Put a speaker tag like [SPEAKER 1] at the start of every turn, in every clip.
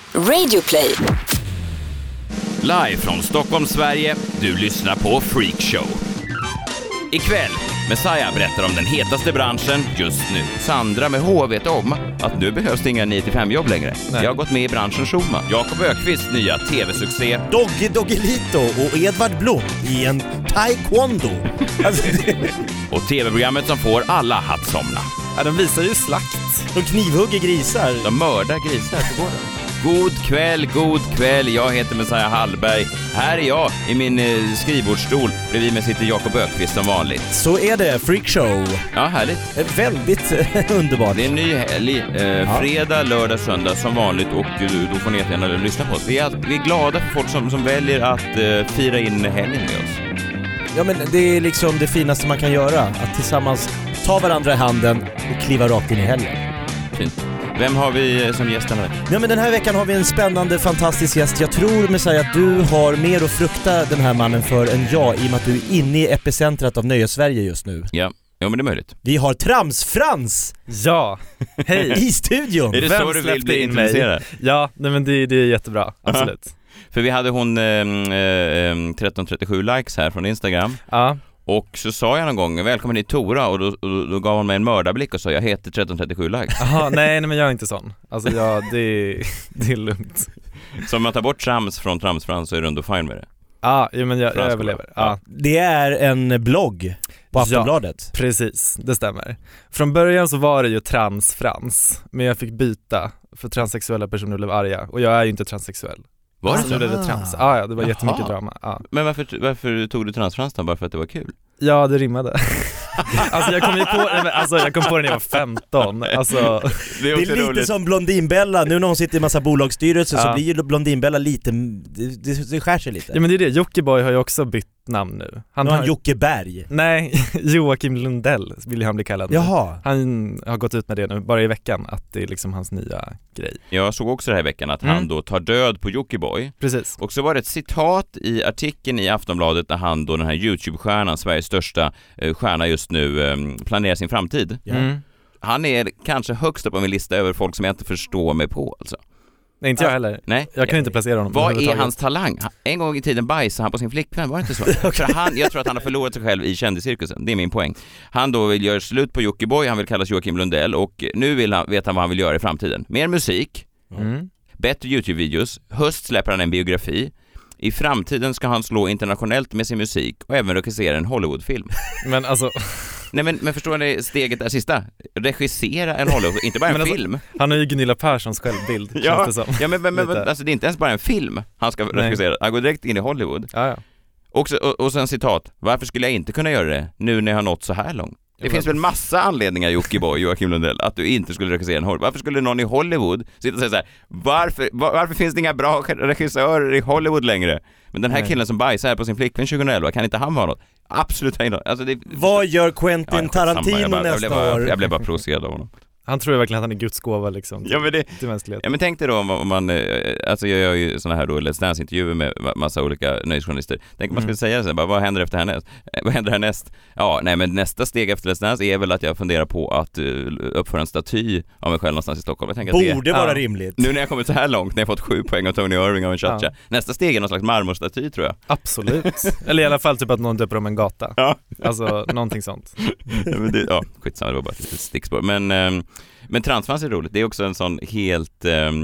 [SPEAKER 1] Radioplay.
[SPEAKER 2] Live från Stockholm, Sverige. Du lyssnar på Freak Show. Ikväll, Messiah berättar om den hetaste branschen just nu. Sandra med H vet om att nu behövs det inga 9-5-jobb längre. Nej. Jag har gått med i branschen Schulman. Jakob Ökvist nya tv-succé.
[SPEAKER 3] Doggelito och Edvard Blom i en taekwondo. Alltså,
[SPEAKER 2] Och tv-programmet som får alla att somna.
[SPEAKER 4] Ja, de visar ju slakt.
[SPEAKER 3] De knivhugger grisar.
[SPEAKER 2] De mördar grisar, så går det. God kväll, jag heter Messiah Hallberg. Här är jag i min skrivbordsstol. Bredvid mig sitter Jakob Ökvist som vanligt.
[SPEAKER 3] Så är det, Freak Show.
[SPEAKER 2] Ja, härligt.
[SPEAKER 3] Väldigt underbart.
[SPEAKER 2] Det är en ny helg, fredag, lördag, söndag som vanligt. Och då får ni gärna lyssna på oss. Vi är glada för folk som väljer att fira in helgen med oss.
[SPEAKER 3] Ja, men det är liksom det finaste man kan göra. Att tillsammans ta varandra i handen och kliva rakt in i helgen.
[SPEAKER 2] Fint. Vem har vi som gäst den här veckan?
[SPEAKER 3] Ja, men den här veckan har vi en spännande, fantastisk gäst. Jag tror med sig att du har mer att frukta den här mannen för än jag, i och med att du är inne i epicentrat av Nöjes-Sverige just nu.
[SPEAKER 2] Ja, men det är möjligt.
[SPEAKER 3] Vi har Tramsfrans!
[SPEAKER 4] Ja, hej!
[SPEAKER 3] I studion!
[SPEAKER 2] Är det
[SPEAKER 4] Vem
[SPEAKER 2] så du vill bli
[SPEAKER 4] släppte in mig?
[SPEAKER 2] introducerad?
[SPEAKER 4] Ja, nej, men det är jättebra, absolut.
[SPEAKER 2] För vi hade hon 1337 likes här från Instagram.
[SPEAKER 4] Ja.
[SPEAKER 2] Och så sa jag någon gång, välkommen hit Tora, och då gav hon mig en mördarblick och sa, jag heter 1337 likes.
[SPEAKER 4] Aha, nej, men jag är inte sån. Alltså, det är lugnt.
[SPEAKER 2] Så om man tar bort trams från Tramsfrans så är du ändå fine med det?
[SPEAKER 4] Ja, men jag överlever. Ja.
[SPEAKER 3] Det är en blogg på Aftonbladet.
[SPEAKER 4] Ja, precis, det stämmer. Från början så var det ju Transfrans, men jag fick byta för transsexuella personer blev arga. Och jag är ju inte transsexuell.
[SPEAKER 2] Var det
[SPEAKER 4] så?
[SPEAKER 2] så?
[SPEAKER 4] Nu blev det trans. Ja, det var jättemycket drama. Ja.
[SPEAKER 2] Men varför tog du Transfrans då? Bara för att det var kul?
[SPEAKER 4] Ja, det rimmade. Alltså jag kom på det när jag var 15. Alltså,
[SPEAKER 2] det är
[SPEAKER 3] lite
[SPEAKER 2] roligt.
[SPEAKER 3] som Blondinbella. Nu när hon sitter i massa bolagsstyrelser så blir ju Blondinbella lite, det skär sig lite.
[SPEAKER 4] Ja, men det är det. Jockiboi har ju också bytt namn nu.
[SPEAKER 3] Han har Jocke Berg.
[SPEAKER 4] Nej, Joakim Lundell vill han bli kallad.
[SPEAKER 3] Jaha.
[SPEAKER 4] Han har gått ut med det nu bara i veckan, att det är liksom hans nya grej.
[SPEAKER 2] Jag såg också det här i veckan att han då tar död på Jockiboi.
[SPEAKER 4] Precis.
[SPEAKER 2] Och så var det ett citat i artikeln i Aftonbladet där han då, den här YouTube-stjärnan, Sveriges största stjärna just nu, planerar sin framtid. Han är kanske högst upp på min lista över folk som jag inte förstår mig på, alltså.
[SPEAKER 4] Nej, inte jag heller.
[SPEAKER 2] Nej.
[SPEAKER 4] Jag kan inte placera honom.
[SPEAKER 2] Vad är hans talang? En gång i tiden bajsade han på sin flickvän, var det inte så? För jag tror att han har förlorat sig själv i kändiscirkusen, det är min poäng. Han då vill göra slut på Jockiboi, han vill kallas Joakim Lundell, och nu vet han vad han vill göra i framtiden. Mer musik, bättre YouTube-videos, höst släpper han en biografi. I framtiden ska han slå internationellt med sin musik och även regissera en Hollywoodfilm.
[SPEAKER 4] Men alltså...
[SPEAKER 2] Nej, men förstår ni steget där sista? Regissera en Hollywood, inte bara en film.
[SPEAKER 4] Alltså, han har ju Gunilla Perssons självbild,
[SPEAKER 2] ja,
[SPEAKER 4] känns det som.
[SPEAKER 2] Ja, men alltså, det är inte ens bara en film han ska regissera. Han går direkt in i Hollywood.
[SPEAKER 4] Ja.
[SPEAKER 2] Och sen citat, varför skulle jag inte kunna göra det nu när jag har nått så här långt? Det finns väl massa anledningar, Jockiboi, Joakim Lundell, att du inte skulle regissera en Hollywood. Varför skulle någon i Hollywood sitta och säga så här, varför finns det inga bra regissörer i Hollywood längre? Men den här killen som bajsar här på sin flickvän 2011, kan inte han vara något? Absolut inte. Alltså
[SPEAKER 3] vad gör Quentin Tarantino nästa år?
[SPEAKER 2] Jag blev bara provocerad av honom.
[SPEAKER 4] Han tror ju verkligen att han är Guds gåva liksom, till mänskligheten.
[SPEAKER 2] Ja, men tänk dig då om man, alltså jag gör ju såna här då Let's Dance-intervjuer med massa olika nöjesjournalister. Tänk man skulle säga så här, bara, vad händer efter härnäst? Vad händer härnäst? Ja, nej, men nästa steg efter Let's Dance är väl att jag funderar på att uppföra en staty av mig själv någonstans i Stockholm. Jag tänker att
[SPEAKER 3] borde vara rimligt.
[SPEAKER 2] Nu när jag kommit så här långt, när jag fått 7 poäng av Tony Irving av en cha-cha. Nästa steg är någon slags marmorstaty, tror jag.
[SPEAKER 4] Absolut. Eller i alla fall typ att någon döper om en gata. Ja. Alltså, någonting sånt.
[SPEAKER 2] Skitsamma, det var bara ett litet stickspår. Men Transfrans är roligt. Det är också en sån helt...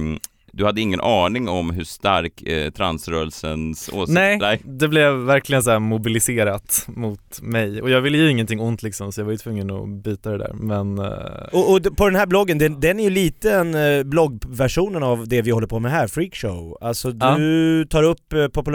[SPEAKER 2] du hade ingen aning om hur stark transrörelsens åsikt...
[SPEAKER 4] Nej, det blev verkligen så här mobiliserat mot mig. Och jag ville ju ingenting ont liksom, så jag var ju tvungen att byta det där. Men,
[SPEAKER 3] och på den här bloggen, den är ju lite en bloggversionen av det vi håller på med här, Freak Show. Alltså du tar upp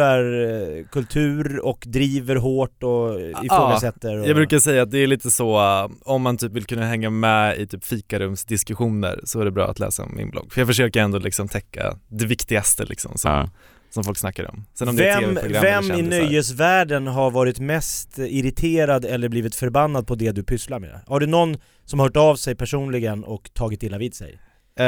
[SPEAKER 3] populärkultur och driver hårt och ifrågasätter. Och...
[SPEAKER 4] Jag brukar säga att det är lite så, om man typ vill kunna hänga med i typ fikarumsdiskussioner, så är det bra att läsa min blogg. För jag försöker ändå liksom täcka det viktigaste liksom, som folk snackar om. Sen om
[SPEAKER 3] vem i nöjesvärlden har varit mest irriterad eller blivit förbannad på det du pysslar med? Har du någon som har hört av sig personligen och tagit illa vid sig?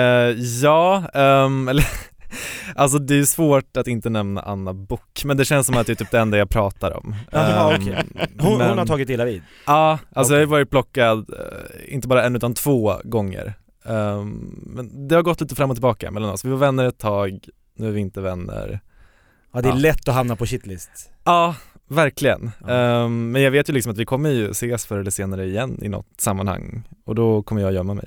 [SPEAKER 4] Alltså det är svårt att inte nämna Anna Book, men det känns som att det är typ det enda jag pratar om.
[SPEAKER 3] Okay. Hon har tagit illa vid?
[SPEAKER 4] Ja, alltså jag har varit plockad inte bara en utan 2 gånger Men det har gått lite fram och tillbaka mellan oss. Vi var vänner ett tag, nu är vi inte vänner.
[SPEAKER 3] Ja, det är lätt att hamna på shitlist.
[SPEAKER 4] Ja, verkligen. Men jag vet ju liksom att vi kommer ju ses förr eller senare igen i något sammanhang. Och då kommer jag gömma mig.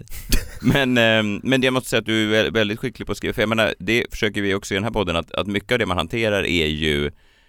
[SPEAKER 2] Men jag måste säga att du är väldigt skicklig på att skriva. För jag menar, det försöker vi också i den här podden, att mycket av det man hanterar är ju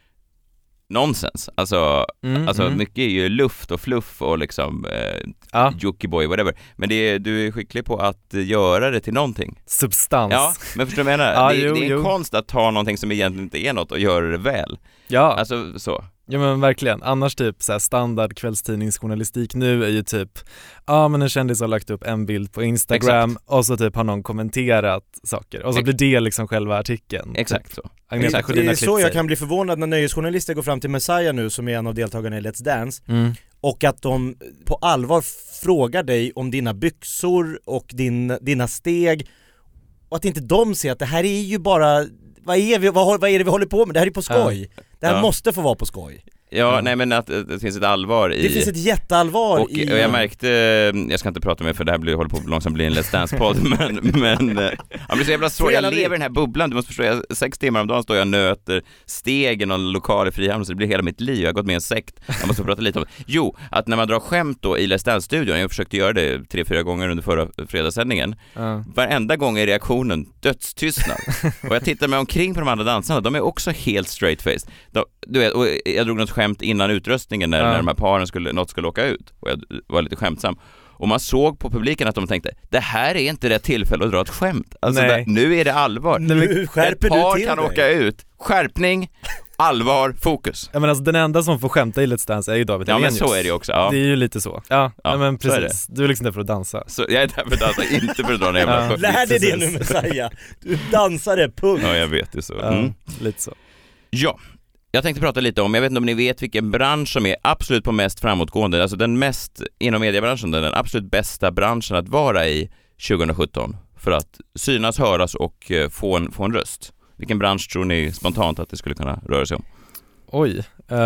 [SPEAKER 2] nonsens. Alltså mycket är ju luft och fluff och liksom Jockiboi, whatever. Men du är skicklig på att göra det till någonting.
[SPEAKER 4] Substans.
[SPEAKER 2] Ja, men förstår du vad jag menar? Det är en konst att ta någonting som egentligen inte är något och göra det väl.
[SPEAKER 4] Ja.
[SPEAKER 2] Alltså så.
[SPEAKER 4] Ja men verkligen, annars typ så här standard kvällstidningsjournalistik nu är ju typ men en kändis har lagt upp en bild på Instagram. Exakt. Och så typ har någon kommenterat saker och så blir det liksom själva artikeln.
[SPEAKER 2] Exakt så.
[SPEAKER 3] Exakt. Det är så jag kan bli förvånad när nöjesjournalister går fram till Messiah nu, som är en av deltagarna i Let's Dance, och att de på allvar frågar dig om dina byxor och dina steg, och att inte de ser att det här är ju bara, vad är det vi håller på med? Det här är på skoj. Det här måste få vara på skoj.
[SPEAKER 2] Ja, nej men att det finns ett allvar i...
[SPEAKER 3] Det finns ett jätteallvar
[SPEAKER 2] och jag märkte, jag ska inte prata med för det här håller på att långsamt bli en Let's Dance-podd, men jag blir så jävla svår, jag lever i den här bubblan, du måste förstå, 6 timmar om dagen står jag och nöter stegen och lokal i Frihamn, så det blir hela mitt liv, jag har gått med i en sekt, jag måste prata lite om det. Jo, att när man drar skämt då i Let's Dance-studion, jag försökte göra det 3-4 gånger under förra fredagssändningen, varenda gång är reaktionen dödstystnad. Och jag tittar mig omkring på de andra dansarna, de är också helt straight-faced. Du vet, och jag drog något skämt innan utröstningen när de här paren skulle åka ut, och jag var lite skämtsam, och man såg på publiken att de tänkte, det här är inte rätt tillfälle att dra ett skämt, alltså nu är det allvar,
[SPEAKER 3] nu skärper
[SPEAKER 2] ett par
[SPEAKER 3] du till
[SPEAKER 2] kan
[SPEAKER 3] dig.
[SPEAKER 2] Åka ut, skärpning, allvar, fokus.
[SPEAKER 4] Ja men alltså den enda som får skämta i Let's Dance är ju David Hellenius.
[SPEAKER 2] Ja men så är det också, ja.
[SPEAKER 4] Det är ju lite så. Ja men precis, du är liksom där för att dansa.
[SPEAKER 2] Så jag är där för att dansa, inte för att dra en jävla
[SPEAKER 3] lär dig det nu Messiah. Du dansare, punkt.
[SPEAKER 2] Ja jag vet det så.
[SPEAKER 4] Lite så.
[SPEAKER 2] Ja. Jag tänkte prata lite om, jag vet inte om ni vet vilken bransch som är absolut på mest framåtgående, alltså den mest inom mediebranschen, den absolut bästa branschen att vara i 2017 för att synas, höras och få en röst. Vilken bransch tror ni spontant att det skulle kunna röra sig om?
[SPEAKER 4] Oj.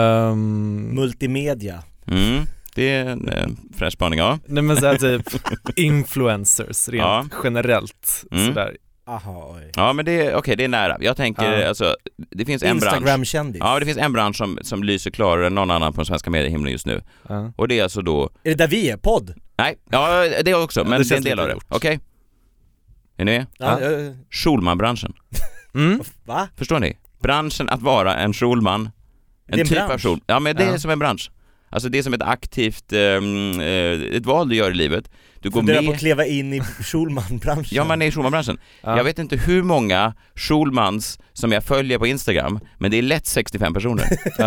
[SPEAKER 3] Multimedia.
[SPEAKER 2] Det är en fräsch spaning, ja.
[SPEAKER 4] Nej men såhär typ influencers rent generellt sådär.
[SPEAKER 3] Aha, oj.
[SPEAKER 2] Ja men det är nära. Jag tänker alltså, det finns en bransch.
[SPEAKER 3] Instagram-kändis.
[SPEAKER 2] Ja, det finns en bransch som lyser klarare än någon annan på den svenska mediehimlen just nu. Och det är alltså då...
[SPEAKER 3] Är det där vi är? Podd?
[SPEAKER 2] Nej, ja det också, men det är en del av det. Okej. Är ni med? Schulman-branschen.
[SPEAKER 3] Va?
[SPEAKER 2] Förstår ni? Branschen att vara en schulman. En typ av schulman. Ja men det är som en bransch. Alltså det är som ett aktivt ett val du gör i livet. Du går med
[SPEAKER 3] på att kleva in i Schulman-branschen.
[SPEAKER 2] Ja, man är i Schulman-branschen. Jag vet inte hur många Schulmans som jag följer på Instagram, men det är lätt 65 personer.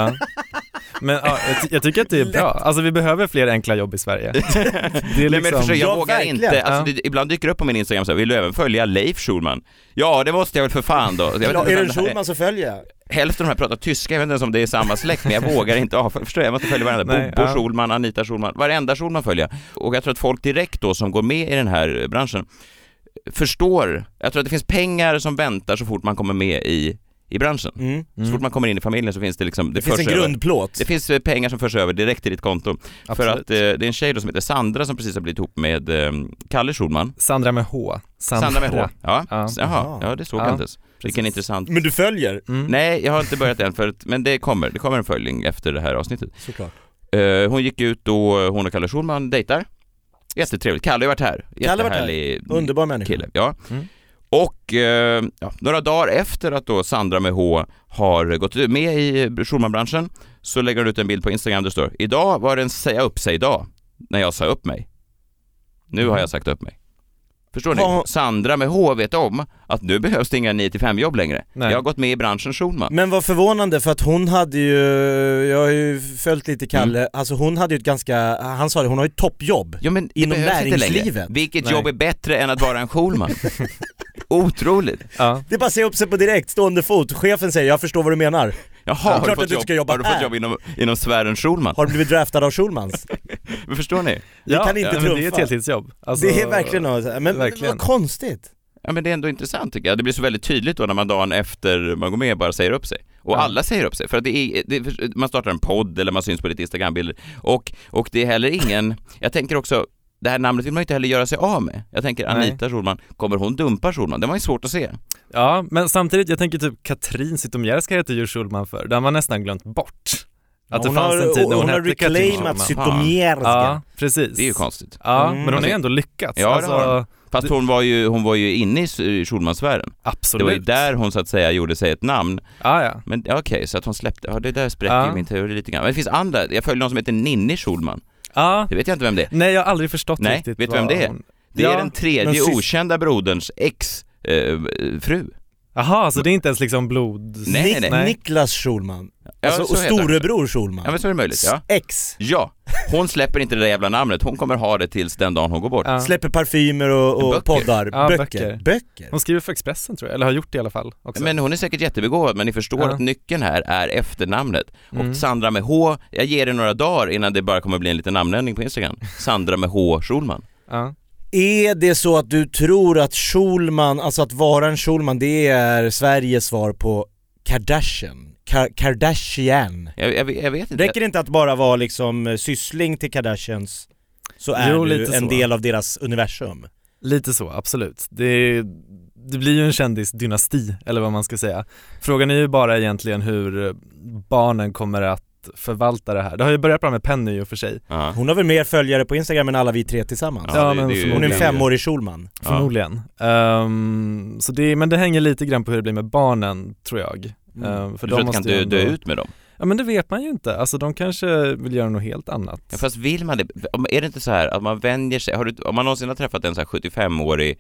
[SPEAKER 4] Men jag tycker att det är bra. Alltså vi behöver fler enkla jobb i Sverige. Det är liksom...
[SPEAKER 2] men jag vågar inte. Alltså, ibland dyker upp på min Instagram så här, vill du även följa Leif Schulman? Ja, det måste jag väl för fan då.
[SPEAKER 3] Är det Schulman så följer jag.
[SPEAKER 2] Hälften av de här pratar tyska, jag vet inte ens om det är samma släkt, men jag vågar inte förstår jag måste följa varandra. Bobo Schulman, Anita Schulman, varenda Schulman följer. Och jag tror att folk direkt då som går med i den här branschen förstår, jag tror att det finns pengar som väntar så fort man kommer med i branschen. Så fort man kommer in i familjen så finns det liksom...
[SPEAKER 3] Det finns en grundplåt.
[SPEAKER 2] Det finns pengar som förs över direkt till ditt konto. Absolut. För att det är en tjej då som heter Sandra som precis har blivit ihop med Kalle Schulman.
[SPEAKER 4] Sandra med H.
[SPEAKER 2] Sandra med H. Ja, det såg jag inte. Vilken intressant.
[SPEAKER 3] Men du följer?
[SPEAKER 2] Nej, jag har inte börjat än men det kommer en följning efter det här avsnittet.
[SPEAKER 3] Såklart.
[SPEAKER 2] Hon gick ut och hon och Kalle Schulman dejtar. Jättetrevligt. Kalle har varit här.
[SPEAKER 3] Jättehärlig. Underbar människa.
[SPEAKER 2] Kille. Ja. Och några dagar efter att då Sandra med H har gått med i Schulman-branschen så lägger hon ut en bild på Instagram där det står: idag var det en säga upp sig idag när jag sa upp mig. Nu har jag sagt upp mig. Förstår ni? Sandra med H vet om att nu behövs det inga 9-5 jobb längre. Nej. Jag har gått med i branschen Schulman.
[SPEAKER 3] Men vad förvånande, för att hon hade ju, jag har ju följt lite Kalle, alltså hon hade ju ett ganska, han sa det, hon har ju ett toppjobb inom näringslivet.
[SPEAKER 2] Vilket jobb är bättre än att vara en Schulman? Otroligt.
[SPEAKER 3] Ja. Det är bara att se upp sig på direkt, stående fot. Chefen säger, jag förstår vad du menar.
[SPEAKER 2] Jaha, har du fått jobb inom sfären Schulman?
[SPEAKER 3] Har du blivit draftad av Schulmans?
[SPEAKER 2] Men förstår ni?
[SPEAKER 3] Det kan inte trumfa.
[SPEAKER 4] Det är ett heltidsjobb.
[SPEAKER 3] Alltså, det är verkligen något, men vad konstigt.
[SPEAKER 2] Ja men det är ändå intressant tycker jag. Det blir så väldigt tydligt då när man dagen efter man går med bara säger upp sig. Och alla säger upp sig. För att man startar en podd eller man syns på lite Instagram-bilder. Och det är heller ingen, jag tänker också, det här namnet vill man inte heller göra sig av med. Jag tänker Anita Schulman, kommer hon dumpa Schulman? Det var ju svårt att se.
[SPEAKER 4] Ja, men samtidigt, jag tänker typ Katrin Zytomierska heter ju Schulman för. Det har man nästan glömt bort. Att det fanns en tid när hon hette
[SPEAKER 3] reclaimat Zytomierska.
[SPEAKER 4] Ja, precis.
[SPEAKER 2] Det är ju konstigt.
[SPEAKER 4] Ja, men hon har ändå lyckats.
[SPEAKER 2] Ja, alltså, fast hon var ju inne i Schulmansfären.
[SPEAKER 4] Absolut.
[SPEAKER 2] Det var ju där hon så att säga gjorde sig ett namn.
[SPEAKER 4] Ja.
[SPEAKER 2] Men okej, så att hon släppte. Det där spräcker ju min teori lite grann. Men det finns andra. Jag följer någon som heter Ninni Schulman.
[SPEAKER 4] Ja.
[SPEAKER 2] Det vet jag inte vem det är.
[SPEAKER 4] Nej, jag har aldrig förstått riktigt.
[SPEAKER 2] Vet du vem det är? Det är den tredje okända broderns ex-fru.
[SPEAKER 4] Jaha, så det är inte ens liksom blod...
[SPEAKER 2] Nej.
[SPEAKER 3] Niklas Schulman.
[SPEAKER 2] Ja,
[SPEAKER 3] alltså, och storebror Schulman.
[SPEAKER 2] Ja, men så är det möjligt, ja.
[SPEAKER 3] Ex.
[SPEAKER 2] Ja, hon släpper inte det där jävla namnet. Hon kommer ha det tills den dagen hon går bort.
[SPEAKER 3] Släpper parfymer och poddar.
[SPEAKER 4] Ja,
[SPEAKER 3] böcker.
[SPEAKER 4] Hon skriver för Expressen tror jag, eller har gjort det i alla fall också.
[SPEAKER 2] Men hon är säkert jättebegåvad, men ni förstår att nyckeln här är efternamnet. Och Sandra med H, jag ger det några dagar innan det bara kommer bli en liten namnändring på Instagram. Sandra med H Schulman.
[SPEAKER 4] Ja.
[SPEAKER 3] Är det så att du tror att Schulman, alltså att vara en Schulman, det är Sveriges svar på Kardashian? Kardashian.
[SPEAKER 2] Jag vet inte.
[SPEAKER 3] Räcker det inte att bara vara liksom syssling till Kardashians, så är du en del av deras universum?
[SPEAKER 4] Lite så, absolut. Det blir ju en kändisdynasti, eller vad man ska säga. Frågan är ju bara egentligen hur barnen kommer att förvalta det här. Det har ju börjat bra med Penny i och för sig.
[SPEAKER 3] Hon har väl mer följare på Instagram än alla vi tre tillsammans.
[SPEAKER 4] Ja, men
[SPEAKER 3] hon är en 5-årig Schulman.
[SPEAKER 4] Förmodligen. Men det hänger lite grann på hur det blir med barnen, tror jag.
[SPEAKER 2] För de måste kan dö ut med dem.
[SPEAKER 4] Ja, men det vet man ju inte. Alltså de kanske vill göra något helt annat.
[SPEAKER 2] Ja, fast vill man det? Är det inte så här att man vänjer sig? Om man någonsin har träffat en så här 75-årig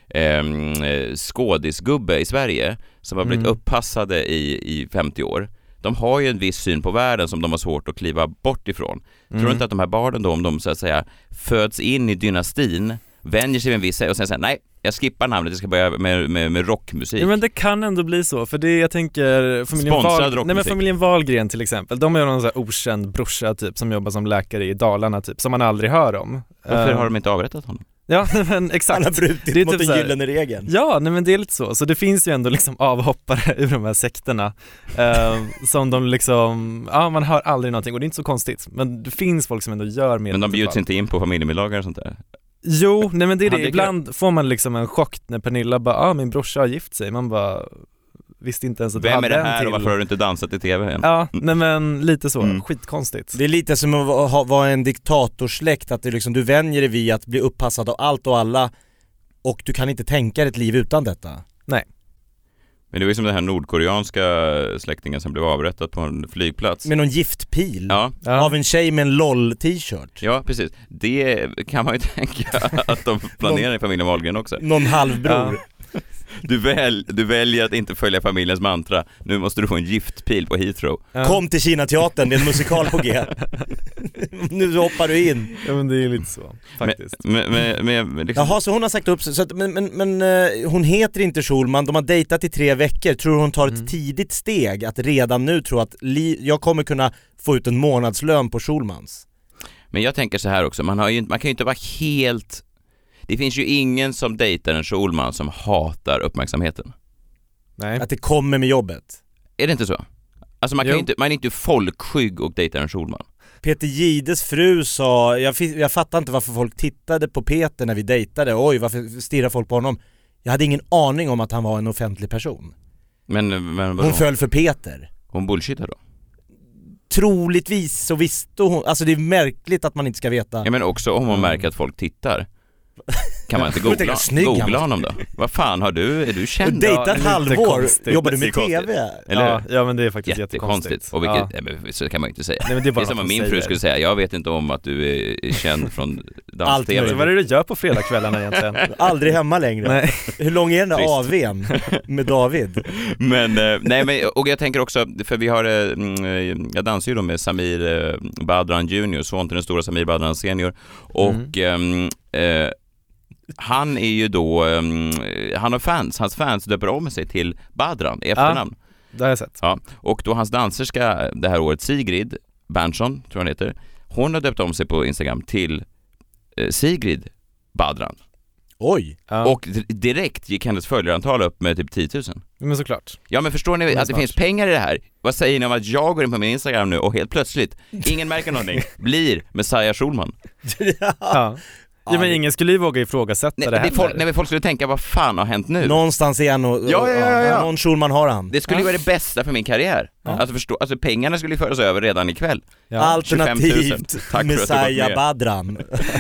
[SPEAKER 2] skådisgubbe i Sverige som har blivit upppassade i 50 år. De har ju en viss syn på världen som de har svårt att kliva bort ifrån. Tror du inte att de här barnen då, om de så att säga föds in i dynastin, vänjer sig vid en viss och sen säger nej, jag skippar namnet, jag ska börja med rockmusik.
[SPEAKER 4] Ja, men det kan ändå bli så, för det jag tänker familjen Wahlgren till exempel, de har någon så här okänd brorsa typ som jobbar som läkare i Dalarna typ, som man aldrig hör om.
[SPEAKER 2] Varför har de inte avrättat honom?
[SPEAKER 4] Ja, men exakt.
[SPEAKER 3] Han har brutit det mot typ den gyllene regeln.
[SPEAKER 4] Ja, nej, men det är lite så det finns ju ändå liksom avhoppare ur de här sekterna som de liksom, man hör aldrig någonting och det är inte så konstigt, men det finns folk som ändå gör mer.
[SPEAKER 2] Men de bjuds inte in på familjemiddagar och sånt där?
[SPEAKER 4] Jo, nej men det är det. Ibland får man liksom en chock när Pernilla bara, min brorsa har gift sig. Man bara visste inte ens att
[SPEAKER 2] vem är det här och varför har du inte dansat i tv än?
[SPEAKER 4] Ja, nej men lite så, skitkonstigt.
[SPEAKER 3] Det är lite som att vara en diktatorsläkt, att det liksom, du vänjer dig vid att bli uppassad av allt och alla och du kan inte tänka ett liv utan detta.
[SPEAKER 4] Nej.
[SPEAKER 2] Men det var ju som den här nordkoreanska släktingen som blev avrättad på en flygplats.
[SPEAKER 3] Med någon giftpil
[SPEAKER 2] ja.
[SPEAKER 3] Av en tjej med en LOL-t-shirt.
[SPEAKER 2] Ja, precis. Det kan man ju tänka att de planerar i familjen Wahlgren också.
[SPEAKER 3] Någon halvbror.
[SPEAKER 2] Ja. Du väljer att inte följa familjens mantra. Nu måste du få en giftpil på Heathrow.
[SPEAKER 3] Ja. Kom till Kina-teatern, det är en musikal på G. Nu hoppar du in.
[SPEAKER 4] Ja, men det är lite så, faktiskt.
[SPEAKER 3] Liksom... Jaha, så hon har sagt upp sig. Så att, men hon heter inte Schulman, de har dejtat i 3 veckor. Tror hon tar ett tidigt steg att redan nu tro att jag kommer kunna få ut en månadslön på Schulmans?
[SPEAKER 2] Men jag tänker så här också, man kan ju inte vara helt... Det finns ju ingen som dejtar en Schulman som hatar uppmärksamheten.
[SPEAKER 3] Nej. Att det kommer med jobbet.
[SPEAKER 2] Är det inte så? Alltså man är inte folkskygg och dejtar en Schulman.
[SPEAKER 3] Peter Gides fru sa, jag fattar inte varför folk tittade på Peter när vi dejtade. Oj, varför stirrar folk på honom? Jag hade ingen aning om att han var en offentlig person.
[SPEAKER 2] Men
[SPEAKER 3] hon föll för Peter.
[SPEAKER 2] Hon bullshittar då?
[SPEAKER 3] Troligtvis så visste hon, alltså det är märkligt att man inte ska veta.
[SPEAKER 2] Ja, men också om man märker att folk tittar. Kan man inte googla honom då? Vad fan är du känd?
[SPEAKER 3] Du dejtat halvår, jobbar du med TV?
[SPEAKER 2] Eller?
[SPEAKER 4] Ja, men det är faktiskt jättekonstigt.
[SPEAKER 2] Och så kan man ju inte säga.
[SPEAKER 4] Nej, men det är
[SPEAKER 2] som om min fru skulle säga, jag vet inte om att du är känd från dans-TV.
[SPEAKER 4] Vad är det du gör på fredagskvällarna egentligen?
[SPEAKER 3] Aldrig hemma längre.
[SPEAKER 4] Nej.
[SPEAKER 3] Hur lång är den där AW:n med David?
[SPEAKER 2] Och jag tänker också, för vi har, jag dansar ju då med Samir Badran Junior, son till den stora Samir Badran Senior. Och han är ju då, han har fans, hans fans döper om sig till Badran i efternamn.
[SPEAKER 4] Det har jag sett.
[SPEAKER 2] Ja, och då hans danserska det här året, Sigrid Berntsson tror han heter, hon har döpt om sig på Instagram till Sigrid Badran.
[SPEAKER 3] Oj!
[SPEAKER 2] Ja. Och direkt gick hennes följarantal upp med typ 10 000.
[SPEAKER 4] Men såklart.
[SPEAKER 2] Ja, men förstår ni att det finns pengar i det här? Vad säger ni om att jag går in på min Instagram nu och helt plötsligt, ingen märker någonting, blir Messiah Schulman?
[SPEAKER 4] Ja. Ja, men ingen skulle ju våga ifrågasätta det heller.
[SPEAKER 2] Folk skulle tänka, vad fan har hänt nu?
[SPEAKER 3] Någonstans är han och någon Schulman har han.
[SPEAKER 2] Det skulle ju vara det bästa för min karriär. Alltså pengarna skulle ju föras över redan ikväll.
[SPEAKER 3] Ja. Alternativt Messiah Badran.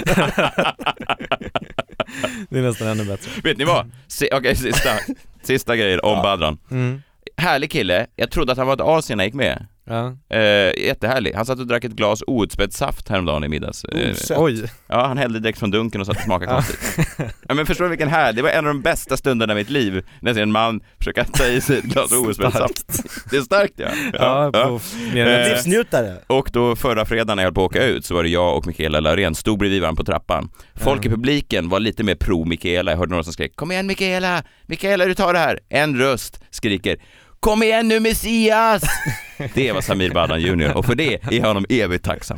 [SPEAKER 4] Det är nästan ännu bättre.
[SPEAKER 2] Vet ni vad? Sista grejen om Badran. Härlig kille. Jag trodde att han var ett as när jag gick med.
[SPEAKER 4] Ja.
[SPEAKER 2] Jättehärlig. Han satt och drack ett glas outspädd saft häromdagen i middags.
[SPEAKER 4] Oj.
[SPEAKER 2] Ja, han hällde direkt från dunken och satt och smakade konstigt. Ja, men förstår du vilken härlig. Det var en av de bästa stunderna i mitt liv när jag ser en man försöka ta i sig ett glas outspädd saft. Det är starkt, ja.
[SPEAKER 3] Livsnjutare.
[SPEAKER 2] Och då förra fredagen när jag höll på att åka ut så var det jag och Mikaela Laurén stod bredvid varandra på trappan. Folk i publiken var lite mer pro Mikaela. Jag hörde några som skrek, kom igen Mikaela, du tar det här. En röst skriker, kom igen nu Messias! Det var Samir Badran Junior och för det är jag honom evigt tacksam.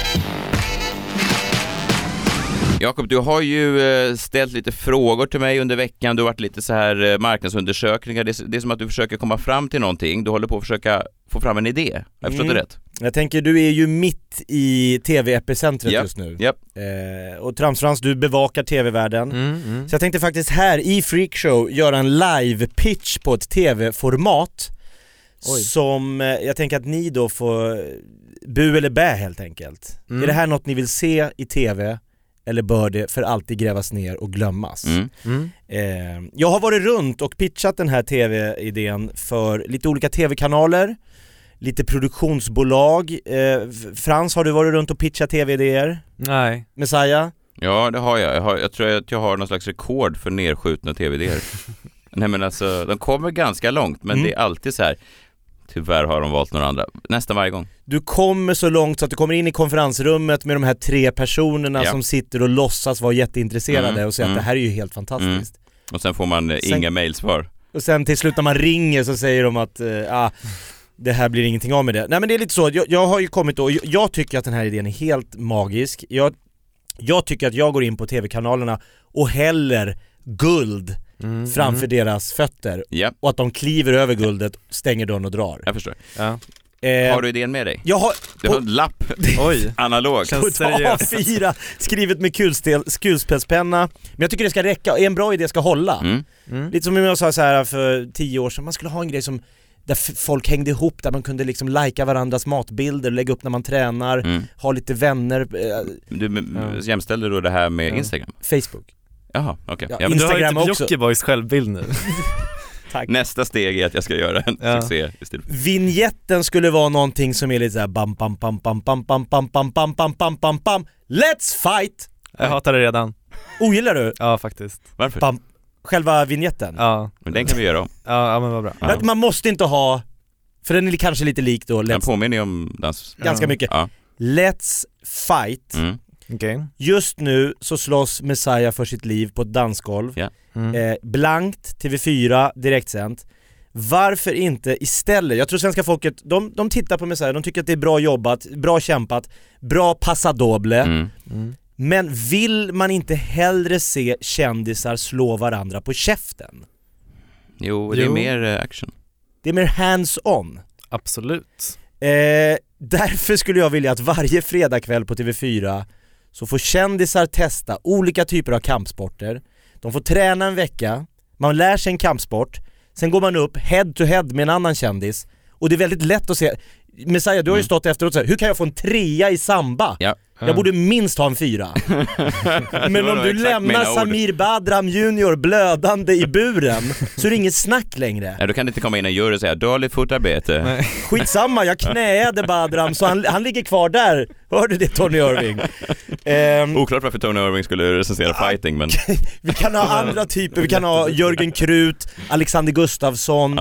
[SPEAKER 2] Jakob, du har ju ställt lite frågor till mig under veckan. Du har varit lite så här marknadsundersökningar. Det är som att du försöker komma fram till någonting. Du håller på att försöka få fram en idé. Jag förstått det rätt?
[SPEAKER 3] Jag tänker, du är ju mitt i tv-epicentret just nu. Och Tramsfrans, du bevakar tv-världen. Så jag tänkte faktiskt här i Freakshow göra en live-pitch på ett tv-format. Som jag tänker att ni då får bu eller bä helt enkelt. Är det här något ni vill se i tv? Eller bör det för alltid grävas ner och glömmas? Jag har varit runt och pitchat den här tv-idén för lite olika tv-kanaler, lite produktionsbolag. Frans, har du varit runt och pitchat tv-idéer?
[SPEAKER 4] Nej.
[SPEAKER 3] Messiah?
[SPEAKER 2] Ja, det har jag. Jag tror att jag har någon slags rekord för nerskjutna tv-idéer. Nej, men alltså, de kommer ganska långt, men det är alltid så här. Tyvärr har de valt några andra. Nästan varje gång. Du
[SPEAKER 3] kommer så långt så att du kommer in i konferensrummet med de här 3 personerna som sitter och låtsas vara jätteintresserade och säger att det här är ju helt fantastiskt.
[SPEAKER 2] Och sen får man inga mailsvar. Och
[SPEAKER 3] sen till slut när man ringer så säger de att det här blir ingenting av med det. Nej, men det är lite så. Jag har ju kommit och jag tycker att den här idén är helt magisk. Jag tycker att jag går in på tv-kanalerna och häller guld framför deras fötter och att de kliver över guldet, stänger dörren och drar.
[SPEAKER 2] Jag förstår. Har du idén med dig?
[SPEAKER 3] Du har
[SPEAKER 2] en lapp.
[SPEAKER 4] Oj,
[SPEAKER 2] analog.
[SPEAKER 3] Känns seriöst. A4 skrivet med kulspetspenna. Men jag tycker det ska räcka. En bra idé ska hålla. Lite som jag sa så här för 10 år sedan. Man skulle ha en grej som där folk hängde ihop, där man kunde liksom lajka varandras matbilder, lägga upp när man tränar, ha lite vänner.
[SPEAKER 2] Du jämställde då det här med Instagram?
[SPEAKER 3] Facebook.
[SPEAKER 2] Jaha, okej.
[SPEAKER 4] Ja, Instagram också. Jockiboi självbild nu.
[SPEAKER 3] Tack.
[SPEAKER 2] Nästa steg är att jag ska göra en succé istället.
[SPEAKER 3] Vignetten skulle vara någonting som är lite såhär bam bam bam bam bam bam bam bam bam bam bam bam bam. Let's fight!
[SPEAKER 4] Jag hatar det redan.
[SPEAKER 3] Ogillar du?
[SPEAKER 4] Ja, faktiskt.
[SPEAKER 2] Varför?
[SPEAKER 3] Själva vignetten?
[SPEAKER 4] Ja.
[SPEAKER 2] Men den kan vi göra om.
[SPEAKER 4] Ja, men vad bra.
[SPEAKER 3] Ja. Man måste inte ha, för den är kanske lite lik då.
[SPEAKER 2] Den påminner om dans.
[SPEAKER 3] Ganska mycket. Let's fight.
[SPEAKER 4] Okay.
[SPEAKER 3] Just nu så slåss Messiah för sitt liv på ett dansgolv. Blankt, TV4, direktsänt. Varför inte istället, jag tror svenska folket, de tittar på Messiah, de tycker att det är bra jobbat, bra kämpat, bra passadoble. Men vill man inte hellre se kändisar slå varandra på käften?
[SPEAKER 2] Jo, det är mer action.
[SPEAKER 3] Det är mer hands-on.
[SPEAKER 4] Absolut.
[SPEAKER 3] Därför skulle jag vilja att varje fredagkväll på TV4 så får kändisar testa olika typer av kampsporter. De får träna en vecka, man lär sig en kampsport, sen går man upp head to head med en annan kändis. Och det är väldigt lätt att se. Messiah, du har ju stått efteråt och sagt, hur kan jag få en 3 i samba? Jag borde minst ha en 4. Men om du lämnar Samir Badran Junior blödande i buren så är det inget snack längre.
[SPEAKER 2] Ja, då kan det inte komma in en jury och säga dåligt fotarbete.
[SPEAKER 3] Skitsamma, jag knäade Badran så han ligger kvar där. Hörde det, Tony Irving?
[SPEAKER 2] Oklart varför Tony Irving skulle recensera fighting, men
[SPEAKER 3] vi kan ha andra typer. Vi kan ha Jörgen Krut, Alexander Gustafsson.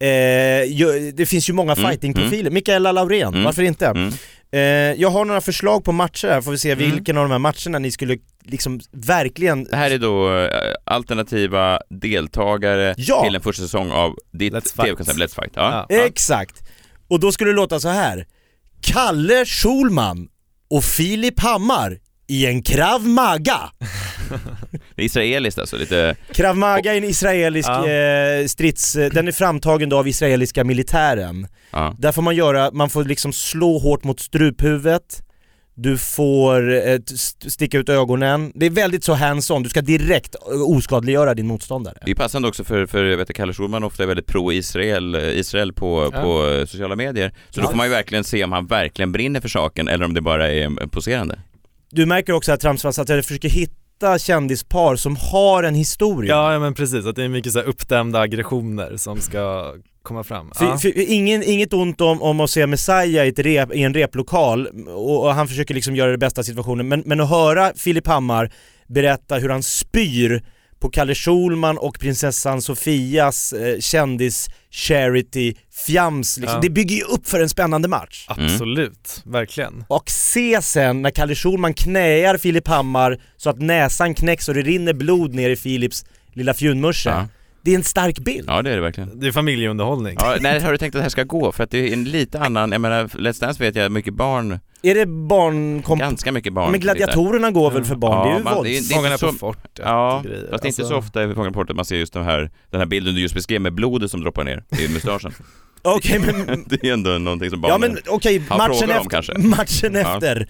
[SPEAKER 3] Det finns ju många fightingprofiler. Mikaela Laurén, varför inte? Jag har några förslag på matcher här. Får vi se vilken av de här matcherna ni skulle liksom verkligen... Det
[SPEAKER 2] här är då alternativa deltagare till en första säsong av ditt tv-koncept Let's Fight.
[SPEAKER 3] Exakt. Och då skulle det låta så här: Kalle Schulman och Filip Hammar i en Krav Maga.
[SPEAKER 2] Det är israeliskt alltså, lite...
[SPEAKER 3] Krav Maga är en israelisk strids... Den är framtagen då av israeliska militären. Där får man får liksom slå hårt mot struphuvudet. du får sticka ut ögonen. Det är väldigt så hands-on, du ska direkt oskadliggöra din motståndare.
[SPEAKER 2] Det är passande också för jag vet att Kalle Schulman ofta är väldigt pro-Israel på sociala medier. Så då får man ju verkligen se om han verkligen brinner för saken eller om det bara är poserande.
[SPEAKER 3] Du märker också att Tramsvans att jag försöker hitta kändispar som har en historia.
[SPEAKER 4] Ja men precis, att det är mycket så här uppdämda aggressioner som ska komma fram.
[SPEAKER 3] Inget ont om att se Messiah i en replokal och han försöker liksom göra det bästa av situationen, men att höra Filip Hammar berätta hur han spyr på Kalle Schulman och prinsessan Sofias kändis-charity fjams liksom. Det bygger ju upp för en spännande match.
[SPEAKER 4] Absolut, verkligen.
[SPEAKER 3] Och se sen när Kalle Schulman knäar Filip Hammar så att näsan knäcks och det rinner blod ner i Filips lilla fjunmörse. Ja. Det är en stark bild.
[SPEAKER 2] Ja, det är det verkligen.
[SPEAKER 4] Det är familjeunderhållning.
[SPEAKER 2] Ja, nej, har du tänkt att det här ska gå? För att det är en lite annan, jag menar, Let's Dance vet jag mycket barn.
[SPEAKER 3] Är det barn?
[SPEAKER 2] Ganska mycket barn.
[SPEAKER 3] Men gladiatorerna går väl för barn, det är ju våld.
[SPEAKER 4] Fångarna på fortet.
[SPEAKER 2] Ja, fast det är inte så ofta i Fångarna på fortet man ser just den här bilden du just beskrev med blodet som droppar ner i mustaschen.
[SPEAKER 3] Okej, men
[SPEAKER 2] det är ändå någonting som barnen
[SPEAKER 3] matchen efter.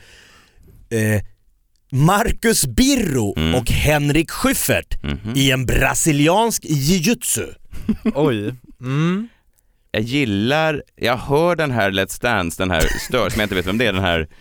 [SPEAKER 3] Marcus Birro och Henrik Schyffert i en brasiliansk jiu-jitsu.
[SPEAKER 4] Oj.
[SPEAKER 2] Jag hör den här Let's Dance, den här stör som jag inte vet vem det är, den här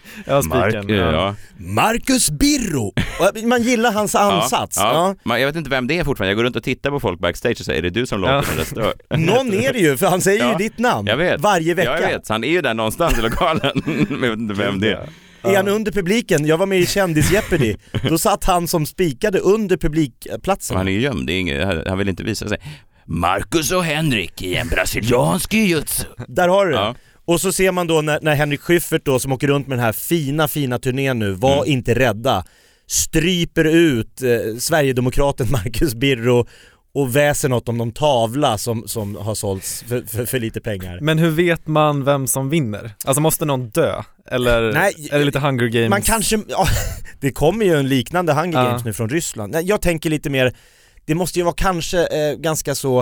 [SPEAKER 3] Marcus Birro. Man gillar hans ansats.
[SPEAKER 2] Ja. Jag vet inte vem det är fortfarande. Jag går runt och tittar på folk backstage och säger, är det du som låter den där stör?
[SPEAKER 3] Någon är det ju, för han säger ju ditt namn.
[SPEAKER 2] Jag vet.
[SPEAKER 3] Varje vecka.
[SPEAKER 2] Jag vet, han är ju där någonstans i lokalen. Jag vet inte vem det är.
[SPEAKER 3] Är han under publiken? Jag var med i Kändis Jeopardy. Då satt han som spikade under publikplatsen.
[SPEAKER 2] Han är ju gömd, han vill inte visa sig. Marcus och Henrik i en brasiliansk jiu-jitsu.
[SPEAKER 3] Där har du det. Ja. Och så ser man då när Henrik Schyffert då, som åker runt med den här fina turnén nu, var inte rädda, stryper ut Sverigedemokraten Marcus Birro och väser något om de tavla som har sålts för lite pengar.
[SPEAKER 4] Men hur vet man vem som vinner? Alltså måste någon dö? Eller är det lite Hunger Games?
[SPEAKER 3] Man kanske, det kommer ju en liknande Hunger Games nu från Ryssland. Jag tänker lite mer, det måste ju vara kanske ganska så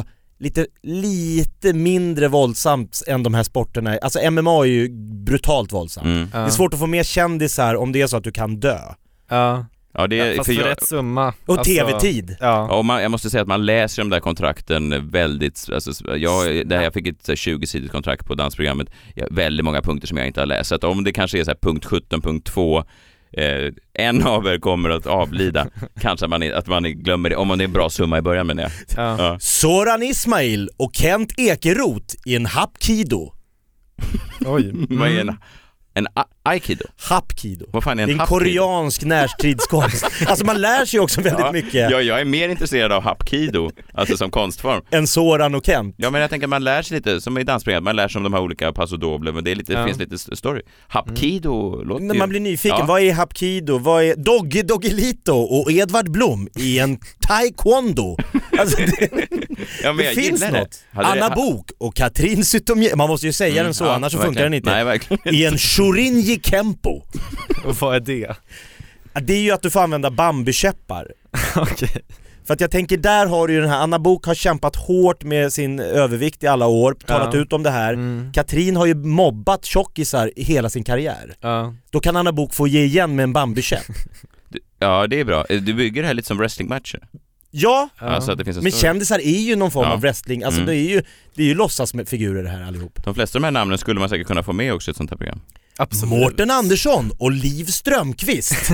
[SPEAKER 3] lite mindre våldsamt än de här sporterna. Alltså MMA är ju brutalt våldsamt. Det är svårt att få med kändisar om det är så att du kan dö.
[SPEAKER 2] Ja, det är
[SPEAKER 4] fast för rätt summa.
[SPEAKER 3] Och tv-tid.
[SPEAKER 2] Och jag måste säga att man läser de där kontrakten väldigt, alltså, jag fick ett 20-sidigt kontrakt på dansprogrammet, väldigt många punkter som jag inte har läst. Så att om det kanske är så här punkt 17, punkt 2, en av er kommer att avlida, kanske att man glömmer det, om det är en bra summa i början, men
[SPEAKER 3] Soran Ismail och Kent Ekeroth i en hapkido.
[SPEAKER 4] Oj.
[SPEAKER 2] Vad är en aikido?
[SPEAKER 3] Hapkido.
[SPEAKER 2] Vad fan är
[SPEAKER 3] det är en koreansk närstridskonst. Alltså man lär sig också väldigt mycket.
[SPEAKER 2] Ja, jag är mer intresserad av hapkido, alltså som konstform.
[SPEAKER 3] En Soran och Kent.
[SPEAKER 2] Ja, men jag tänker man lär sig lite, som i dansprogram, man lär sig om de här olika passo doble, men det är lite, finns lite story. Hapkido låter ju...
[SPEAKER 3] Man blir nyfiken, vad är hapkido? Vad är Doggy Doggelito och Edvard Blom i en taekwondo? Alltså det finns något. Anna Bok och Katrin Zytomierska. Man måste ju säga den så, annars så funkar den inte.
[SPEAKER 2] Nej, verkligen.
[SPEAKER 3] I en Shorinji Kempo.
[SPEAKER 4] Och vad är det?
[SPEAKER 3] Det är ju att du får använda bambukäppar.
[SPEAKER 4] Okej.
[SPEAKER 3] För att jag tänker, där har du ju den här, Anna Bok har kämpat hårt med sin övervikt i alla år, talat ut om det här. Katrin har ju mobbat tjockisar i hela sin karriär. Då kan Anna Bok få ge igen med en bambukäpp.
[SPEAKER 2] Ja, det är bra. Du bygger det här lite som wrestlingmatcher.
[SPEAKER 3] Ja,
[SPEAKER 2] alltså att det finns
[SPEAKER 3] men kändisar är ju någon form av wrestling. Alltså det är ju låtsasfigurer det här allihop.
[SPEAKER 2] De flesta av de här namnen skulle man säkert kunna få med också i ett sånt här program.
[SPEAKER 3] Absolut. Mårten Andersson och Liv Strömqvist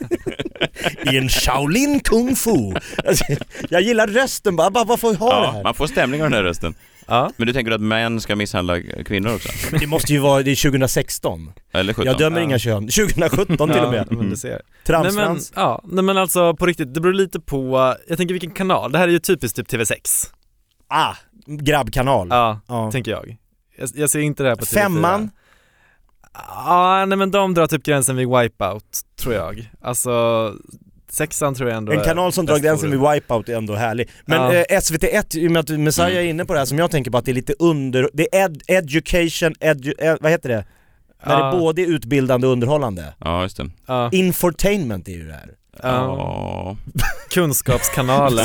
[SPEAKER 3] i en Shaolin Kung Fu. Alltså, jag gillar rösten, bara varför ha det här?
[SPEAKER 2] Man får stämning av den här rösten. Men du tänker att män ska misshandla kvinnor också?
[SPEAKER 3] Men det måste ju vara, det är 2016.
[SPEAKER 2] Eller 17.
[SPEAKER 3] Jag dömer inga kön. 2017 till och med.
[SPEAKER 4] Men du ser.
[SPEAKER 3] Tramsfrans.
[SPEAKER 4] Nej men alltså på riktigt, det beror lite på, jag tänker vilken kanal. Det här är ju typiskt typ TV6.
[SPEAKER 3] Grabbkanal.
[SPEAKER 4] Tänker jag. Jag ser inte det här på TV4.
[SPEAKER 3] Femman.
[SPEAKER 4] Nej men de drar typ gränsen vid Wipeout, tror jag. Alltså sexan tror jag ändå. En
[SPEAKER 3] kanal som drar gränsen vid Wipeout är ändå härlig. Men SVT1, i och med att Messiah är inne på det här, som jag tänker på att det är lite det är education, vad heter det? När det både är utbildande och underhållande.
[SPEAKER 2] Ja, just det.
[SPEAKER 3] Infotainment är ju det här.
[SPEAKER 4] Kunskapskanalen.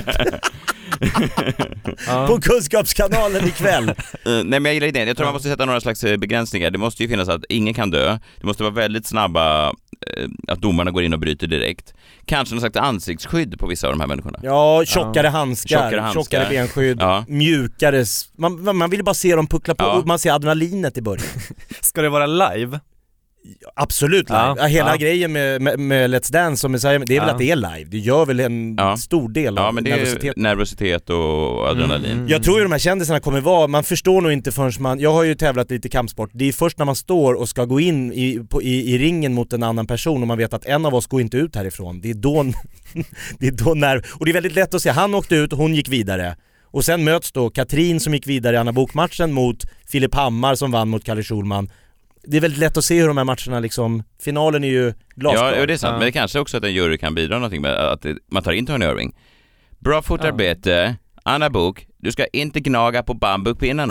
[SPEAKER 3] På Kunskapskanalen ikväll.
[SPEAKER 2] Nej, men jag gillar idén. Jag tror man måste sätta några slags begränsningar. Det måste ju finnas att ingen kan dö. Det måste vara väldigt snabba, att domarna går in och bryter direkt. Kanske någon slags ansiktsskydd på vissa av de här människorna.
[SPEAKER 3] Ja, tjockare handskar, tjockare benskydd, mjukare. Man vill bara se dem puckla på, man ser adrenalinet i början.
[SPEAKER 4] Ska det vara live?
[SPEAKER 3] Absolut live. Hela grejen med Let's Dance som säger, det är väl att det är live. Det gör väl en stor del av
[SPEAKER 2] men det är nervositet och adrenalin.
[SPEAKER 3] Jag tror ju de här kändisarna kommer vara, man förstår nog inte förrän man, jag har ju tävlat lite i kampsport, det är först när man står och ska gå in i ringen mot en annan person och man vet att en av oss går inte ut härifrån. Det är då och det är väldigt lätt att se, han åkte ut och hon gick vidare. Och sen möts då Katrin som gick vidare i Anna Bok-matchen mot Filip Hammar som vann mot Kalle Schulman. Det är väldigt lätt att se hur de här matcherna liksom, finalen är ju glasklar.
[SPEAKER 2] Ja, det är sant, men det kanske också att en jury kan bidra någonting med att man tar in Tony Irving. Bra fotarbete, Anna Bok, du ska inte gnaga på bambupinnarna.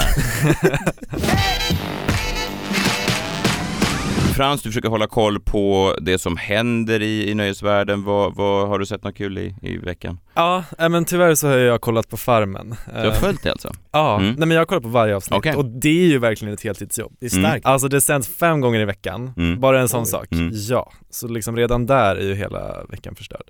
[SPEAKER 2] Frans, du försöker hålla koll på det som händer i nöjesvärlden. Vad har du sett något kul i veckan?
[SPEAKER 4] Ja, men tyvärr så har jag kollat på Farmen.
[SPEAKER 2] Du har följt det alltså?
[SPEAKER 4] Ja, nej, men jag har kollat på varje avsnitt.
[SPEAKER 2] Okay.
[SPEAKER 4] Och det är ju verkligen ett heltidsjobb.
[SPEAKER 3] Det är starkt.
[SPEAKER 4] Alltså det sänds 5 gånger i veckan. Bara en sån sak. Ja, så liksom redan där är ju hela veckan förstörd.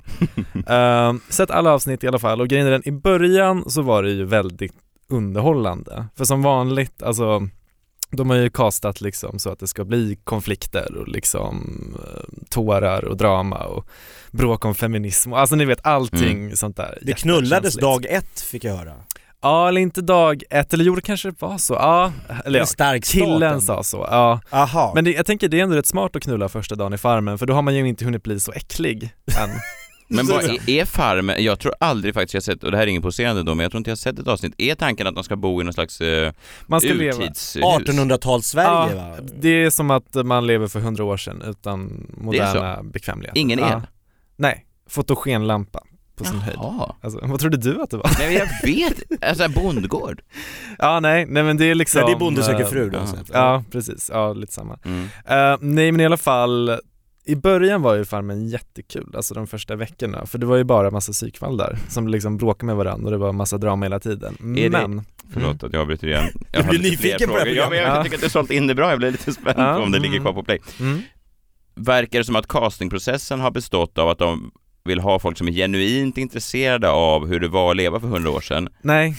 [SPEAKER 4] Sett alla avsnitt i alla fall. Och grejen är den, i början så var det ju väldigt underhållande. För som vanligt, alltså de har ju castat liksom så att det ska bli konflikter och liksom tårar och drama och bråk om feminism. Alltså ni vet allting sånt där.
[SPEAKER 3] Det knullades dag 1 fick jag höra.
[SPEAKER 4] Ja, eller inte dag 1, eller gjorde kanske det var så. Ja, eller
[SPEAKER 3] stark
[SPEAKER 4] killen sa så. Ja.
[SPEAKER 3] Aha.
[SPEAKER 4] Men jag tänker det är ändå rätt smart att knulla första dagen i Farmen, för då har man ju inte hunnit bli så äcklig än.
[SPEAKER 2] Men vad är Farmen? Jag tror aldrig faktiskt jag sett, och det här är ingen poserande då, men jag tror inte jag har sett ett avsnitt. Är tanken att de ska bo i någon slags
[SPEAKER 4] man ska
[SPEAKER 3] urtidshus? 1800-tals Sverige, va?
[SPEAKER 4] Det är som att man lever för 100 år sedan utan moderna bekvämligheter.
[SPEAKER 2] Ingen el?
[SPEAKER 4] Nej, fotogenlampa på sin höjd. Alltså, vad trodde du att det var?
[SPEAKER 2] Nej, jag vet, alltså en bondgård.
[SPEAKER 4] Nej men det är liksom...
[SPEAKER 3] Ja, det är Bonde söker fru då.
[SPEAKER 4] Ja, precis. Ja, lite samma. Nej, men i alla fall... I början var ju Farmen jättekul, alltså de första veckorna, för det var ju bara massa psykfall där som liksom bråkade med varandra och det var massa drama hela tiden.
[SPEAKER 2] Förlåt att jag avbryter igen.
[SPEAKER 3] Jag blir nyfiken på det.
[SPEAKER 2] Jag tycker att det är sålt in det bra, jag blir lite spänd på om det ligger kvar på play. Verkar det som att castingprocessen har bestått av att de vill ha folk som är genuint intresserade av hur det var att leva för 100 år sedan?
[SPEAKER 4] Nej,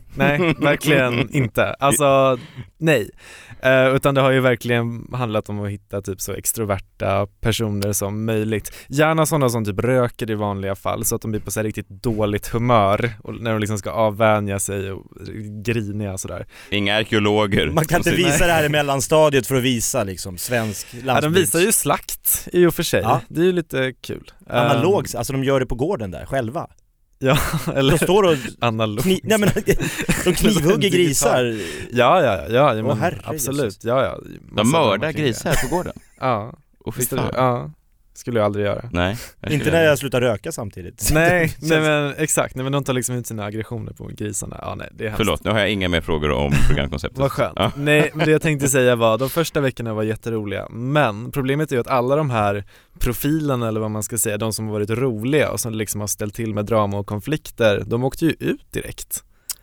[SPEAKER 4] verkligen inte. Alltså, nej. Utan det har ju verkligen handlat om att hitta typ så extroverta personer som möjligt. Gärna sådana som typ röker i vanliga fall, så att de blir på så här riktigt dåligt humör och när de liksom ska avvänja sig och griniga sådär.
[SPEAKER 2] Inga arkeologer.
[SPEAKER 3] Man kan inte visa det här i mellanstadiet för att visa liksom svensk landsbygd.
[SPEAKER 4] Ja, de visar ju slakt i och för sig. Ja. Det är ju lite kul.
[SPEAKER 3] Analogt, alltså de gör det på gården där själva.
[SPEAKER 4] Ja, eller
[SPEAKER 3] de står och
[SPEAKER 4] nej
[SPEAKER 3] men de knivhugger grisar.
[SPEAKER 4] Ja, men absolut. Ja.
[SPEAKER 2] De mördar grisar på gården.
[SPEAKER 4] Ja. Och skulle jag aldrig göra.
[SPEAKER 2] Nej.
[SPEAKER 3] Inte när jag slutar röka samtidigt.
[SPEAKER 4] Nej men exakt. Nej, men de tar liksom ut sina aggressioner på grisarna. Ja, nej, det är
[SPEAKER 2] förlåt, nu har jag inga mer frågor om programkonceptet.
[SPEAKER 4] Vad skönt. Ja. Nej, men det jag tänkte säga var de första veckorna var jätteroliga. Men problemet är ju att alla de här profilerna, eller vad man ska säga, de som har varit roliga och som liksom har ställt till med drama och konflikter, de åkte ju ut direkt.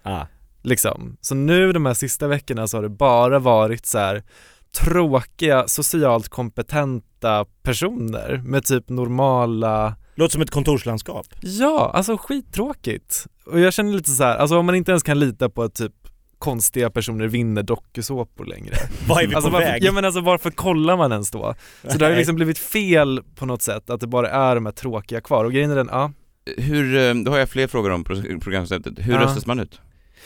[SPEAKER 4] Liksom. Så nu de här sista veckorna så har det bara varit så här tråkiga, socialt kompetenta personer med typ normala...
[SPEAKER 3] Låter som ett kontorslandskap.
[SPEAKER 4] Ja, alltså skittråkigt. Och jag känner lite så här, alltså om man inte ens kan lita på att typ konstiga personer vinner dokusåpor längre.
[SPEAKER 3] Vad är vi på väg?
[SPEAKER 4] Ja, men alltså varför kollar man ens då? Så det har ju liksom blivit fel på något sätt att det bara är de här tråkiga kvar. Och grejen är den,
[SPEAKER 2] då har jag fler frågor om programkonceptet. Hur röstas man ut?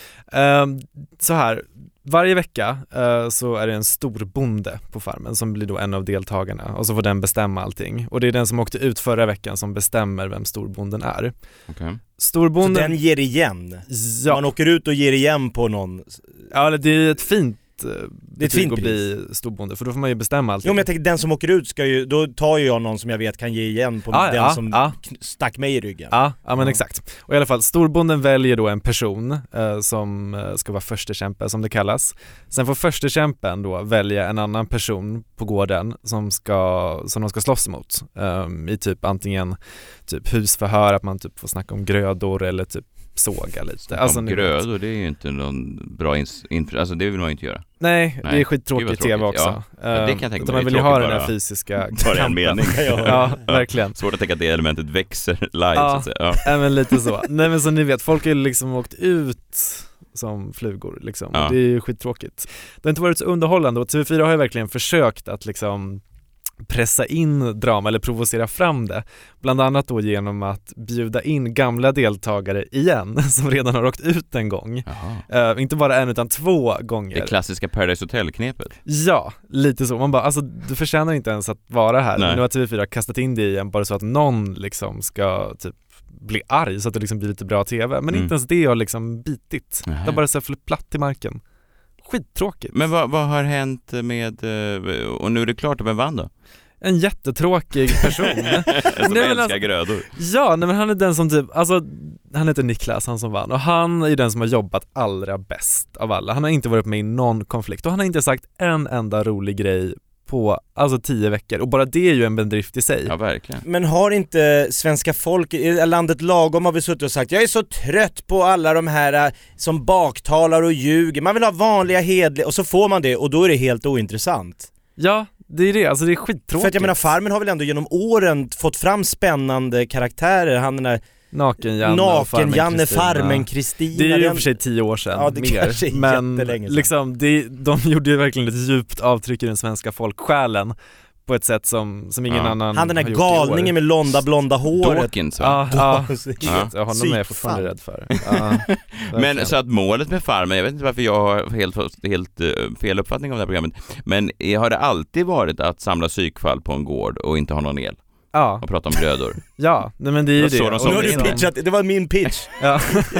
[SPEAKER 4] Så här, varje vecka så är det en stor bonde på Farmen som blir då en av deltagarna och så får den bestämma allting. Och det är den som åkte ut förra veckan som bestämmer vem storbonden är.
[SPEAKER 2] Okay.
[SPEAKER 3] Storbonden... Så den ger igen?
[SPEAKER 4] Ja.
[SPEAKER 3] Man åker ut och ger igen på någon...
[SPEAKER 4] Ja, det är ett fint
[SPEAKER 3] Det är ett fint
[SPEAKER 4] att bli storbonde, för då får man ju bestämma allt.
[SPEAKER 3] Jo, men jag tänker den som åker ut då tar ju jag någon som jag vet kan ge igen på den som stack mig i ryggen.
[SPEAKER 4] Ja, men exakt. Och i alla fall, storbonden väljer då en person som ska vara förstekämpe, som det kallas. Sen får förstekämpen då välja en annan person på gården som de ska slåss emot. I typ antingen typ husförhör, att man typ får snacka om grödor eller typ såga lite.
[SPEAKER 2] Alltså, grödor, det är ju inte någon bra alltså det vill man ju inte göra.
[SPEAKER 4] Nej, det är skittråkigt tv också.
[SPEAKER 2] Ja, det kan jag tänka mig.
[SPEAKER 4] Man vill ju ha den här fysiska
[SPEAKER 2] bara en mening.
[SPEAKER 4] Ja, verkligen.
[SPEAKER 2] Svårt att tänka att det elementet växer live så att säga.
[SPEAKER 4] Ja, men lite så. Nej, men som ni vet, folk har ju liksom åkt ut som flugor liksom. Ja. Det är ju skittråkigt. Det har inte varit så underhållande, och TV4 har ju verkligen försökt att liksom pressa in drama eller provocera fram det. Bland annat då genom att bjuda in gamla deltagare igen som redan har åkt ut en gång. Inte bara en utan 2 gånger.
[SPEAKER 2] Det klassiska Paradise Hotel-knepet.
[SPEAKER 4] Ja, lite så. Man bara, alltså du förtjänar inte ens att vara här. Men nu har TV4 kastat in det igen bara så att någon liksom ska typ bli arg så att det liksom blir lite bra tv. Men inte ens det har liksom bitit. Det har bara så fallit platt i marken. Skittråkigt.
[SPEAKER 2] Men vad har hänt med, och nu är det klart vem vann då?
[SPEAKER 4] En jättetråkig person.
[SPEAKER 2] Som älskar grödor.
[SPEAKER 4] Ja, men han är den som typ, alltså han heter Niklas, han som vann, och han är den som har jobbat allra bäst av alla. Han har inte varit med i någon konflikt och han har inte sagt en enda rolig grej på 10 veckor, och bara det är ju en bedrift i sig.
[SPEAKER 2] Ja, verkligen.
[SPEAKER 3] Men har inte svenska folk i landet lagom har vi suttit och sagt, jag är så trött på alla de här som baktalar och ljuger, man vill ha vanliga hedliga, och så får man det och då är det helt ointressant.
[SPEAKER 4] Ja, det är det, alltså det är skittråkigt.
[SPEAKER 3] För att jag menar, Farmen har väl ändå genom åren fått fram spännande karaktärer, han den där Naken-Janne, Farmen-Kristina.
[SPEAKER 4] Det är ju för sig 10 år sedan.
[SPEAKER 3] Ja, det kanske är jättelänge sedan.
[SPEAKER 4] Liksom, de gjorde ju verkligen ett djupt avtryck i den svenska folksjälen på ett sätt som ingen annan.
[SPEAKER 3] Han den här galningen med blonda håret.
[SPEAKER 2] Dawkins,
[SPEAKER 4] va? Ja, honom är jag fortfarande rädd för.
[SPEAKER 2] Men så att målet med Farmen, jag vet inte varför jag har helt fel uppfattning om det här programmet, men har det alltid varit att samla psykfall på en gård och inte ha någon el?
[SPEAKER 4] Ja.
[SPEAKER 2] Och prata om grödor.
[SPEAKER 4] Ja, nej, men det är ju det.
[SPEAKER 3] Och nu har du pitchat, det var min pitch.
[SPEAKER 4] Ja.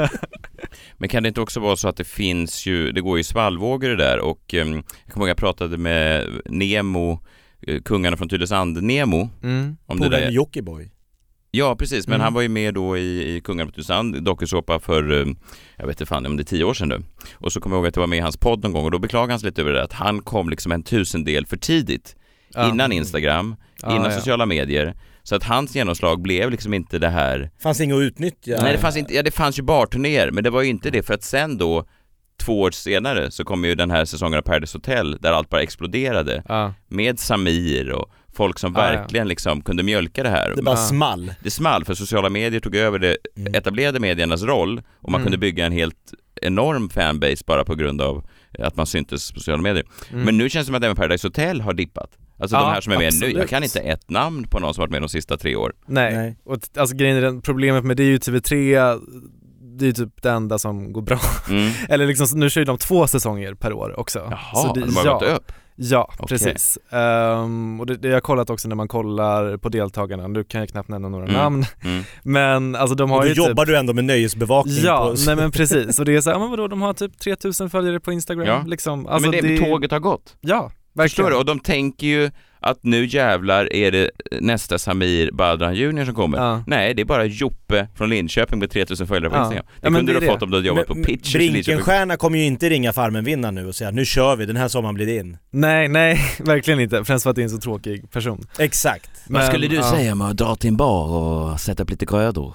[SPEAKER 2] Men kan det inte också vara så att det går ju svallvågor det där, och jag kommer ihåg jag pratade med Nemo, kungarna från Tylösand, Nemo, om det där.
[SPEAKER 3] Jockiboi.
[SPEAKER 2] Ja, precis, men han var ju med då i Kungarna från Tylösand, dokusåpa för, jag vet inte fan om det är 10 år sedan nu. Och så kommer jag ihåg att jag var med i hans podd någon gång, och då beklagade han sig lite över det, att han kom liksom 1000-del för tidigt. Innan Instagram, innan sociala medier. Så att hans genomslag blev liksom inte det här.
[SPEAKER 3] Fanns inget att utnyttja.
[SPEAKER 2] Nej, det fanns inte. Ja, det fanns ju barturnéer, men det var ju inte det, för att sen då 2 år senare så kom ju den här säsongen av Paradise Hotel där allt bara exploderade med Samir och folk som verkligen liksom kunde mjölka det här.
[SPEAKER 3] Det bara small.
[SPEAKER 2] Det small, för sociala medier tog över det etablerade mediernas roll, och man kunde bygga en helt enorm fanbase bara på grund av att man syntes på sociala medier. Men nu känns det som att även Paradise Hotel har dippat. Alltså de här som är med nu, jag kan inte ett namn på någon som varit med de sista 3 år.
[SPEAKER 4] Nej. Och alltså grejen är, problemet med det är ju TV3, det är ju typ det enda som går bra. Eller liksom, nu kör ju de 2 säsonger per år också.
[SPEAKER 2] Jaha,
[SPEAKER 4] så det,
[SPEAKER 2] de har gått upp.
[SPEAKER 4] Ja, precis. Och det har jag kollat också när man kollar på deltagarna. Nu kan jag knappt nämna några namn. Men alltså de har
[SPEAKER 3] och då
[SPEAKER 4] ju
[SPEAKER 3] jobbar
[SPEAKER 4] typ...
[SPEAKER 3] du ändå med nöjesbevakning.
[SPEAKER 4] Ja, nej men precis. Och det är så här, men vadå, de har typ 3000 följare på Instagram. Liksom. Alltså,
[SPEAKER 2] men tåget har gått.
[SPEAKER 4] Ja, verkligen.
[SPEAKER 2] Och de tänker ju att nu jävlar är det nästa Samir Badran Junior som kommer. Nej, det är bara Joppe från Linköping med 3000 följare på Instagram. Det kunde du ha fått om du hade jobbat på pitch.
[SPEAKER 3] Brinkenstjärna kommer ju inte ringa Farmen-vinnaren nu och säga nu kör vi, den här sommaren blir det in.
[SPEAKER 4] Nej, verkligen inte. Främst för att det är en så tråkig person.
[SPEAKER 3] Exakt.
[SPEAKER 2] Men, vad skulle du säga om att dra till en bar och sätta upp lite grödor?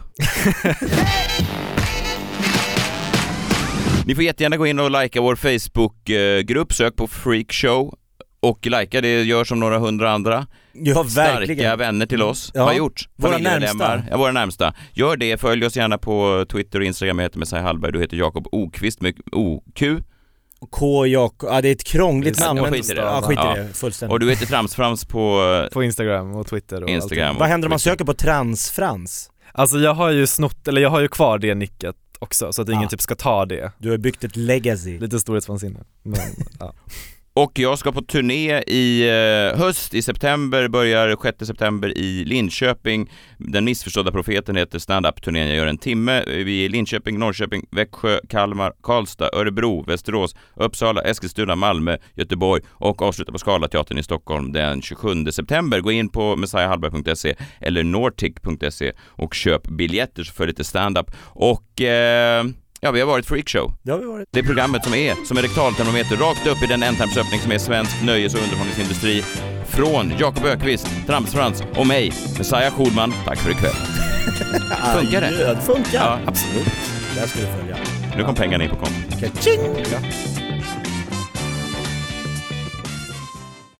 [SPEAKER 2] Ni får jättegärna gå in och likea vår Facebook-grupp, sök på Freakshow. Och likea, det gör som några 100 andra.
[SPEAKER 3] Ja, verkligen.
[SPEAKER 2] Starka vänner till oss har gjort.
[SPEAKER 3] Våra närmsta.
[SPEAKER 2] Ja, våra närmsta. Gör det, följ oss gärna på Twitter och Instagram. Jag heter Messiah Hallberg, du heter Jakob Okvist med OQ.
[SPEAKER 3] K-Jakob, det är ett krångligt namn.
[SPEAKER 2] Jag skiter i det.
[SPEAKER 3] Ja, skit i det, fullständigt.
[SPEAKER 2] Och du heter Tramsfrans på
[SPEAKER 4] Instagram och Twitter och
[SPEAKER 2] Instagram.
[SPEAKER 3] Vad händer om man söker på Transfrans?
[SPEAKER 4] Alltså jag har ju kvar det nicket också, så att ingen typ ska ta det.
[SPEAKER 3] Du har byggt ett legacy.
[SPEAKER 4] Lite storhetsvansinne. Men
[SPEAKER 2] Och jag ska på turné i höst, i september, börjar 6 september i Linköping. Den missförstådda profeten heter stand-up-turnén. Jag gör en timme. Vi är i Linköping, Norrköping, Växjö, Kalmar, Karlstad, Örebro, Västerås, Uppsala, Eskilstuna, Malmö, Göteborg och avslutar på Scalateatern i Stockholm den 27 september. Gå in på messiahhallberg.se eller nortic.se och köp biljetter så för lite stand-up. Och ja, vi har varit Freakshow.
[SPEAKER 3] Det har vi varit.
[SPEAKER 2] Det är programmet som är rektaltermometer rakt upp i den ändtarmsöppning som är svensk nöjes- och underhållningsindustri. Från Jakob Ökvist, Tramsfrans och mig, Messiah Schulman. Tack för ikväll. Funkar det?
[SPEAKER 3] Det funkar.
[SPEAKER 2] Ja.
[SPEAKER 3] Absolut. Där ska du följa.
[SPEAKER 2] Nu kom pengarna in på kontot.
[SPEAKER 3] Ka-ching! Ja.